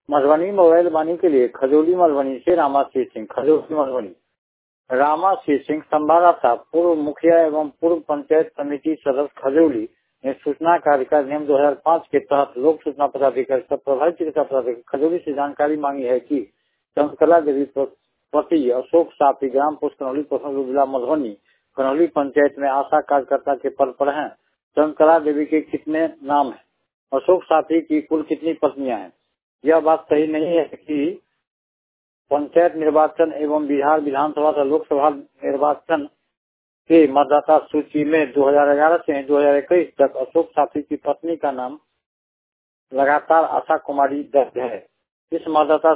Madhubani mobile वाणी के लिए खजौली मधुबनी से रामाश्री सिंह, खजौली मधुबनी। रामाश्री सिंह संवाददाता, पूर्व मुखिया एवं पूर्व पंचायत समिति सदस्य खजौली ने सूचना कार्य नियम 2005 के तहत लोक सूचना पदाधिकारी सब प्रभारी चिकित्सा पदाधिकारी खजौली से जानकारी मांगी है कि चंद्रकला देवी पति अशोक साफी ग्राम पोस्ट कनौली जिला मधुबनी कनौली पंचायत में आशा कार्यकर्ता के पद पर हैं। चंद्रकला देवी के कितने नाम हैं? अशोक साफी की कुल कितनी पत्नियां हैं? यह बात सही नहीं है कि पंचायत निर्वाचन एवं बिहार विधानसभा तथा लोकसभा निर्वाचन के मतदाता सूची में 2011 से 2021 तक अशोक साफी की पत्नी का नाम लगातार आशा कुमारी दर्ज है। इस मतदाता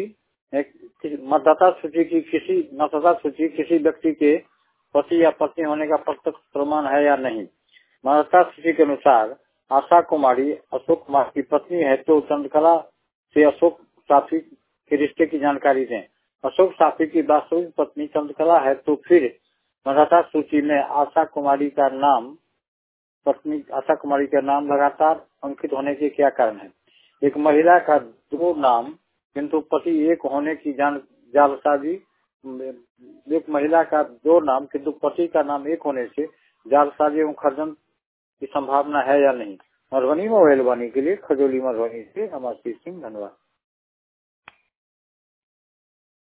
सूची किसी व्यक्ति के पति या पत्नी होने का प्रत्यक्ष प्रमाण है या नहीं? मतदाता सूची के अनुसार आशा कुमारी अशोक कुमार की पत्नी है, तो चंद्रकला से अशोक साफी के रिश्ते की जानकारी दें। अशोक साफी की वास्तविक पत्नी चंद्रकला है, तो फिर मतदाता सूची में आशा कुमारी का नाम लगातार अंकित होने के क्या कारण है? एक महिला का दो नाम किंतु पति एक होने की जालसाजी। एक महिला का दो नाम किंतु पति का नाम एक होने से जालसाजी एवं खर्जन की संभावना है या नहीं? मधुबनी मोबाइल वाणी के लिए खजौली मधुबनी से रामाश्री सिंह, धन्यवाद।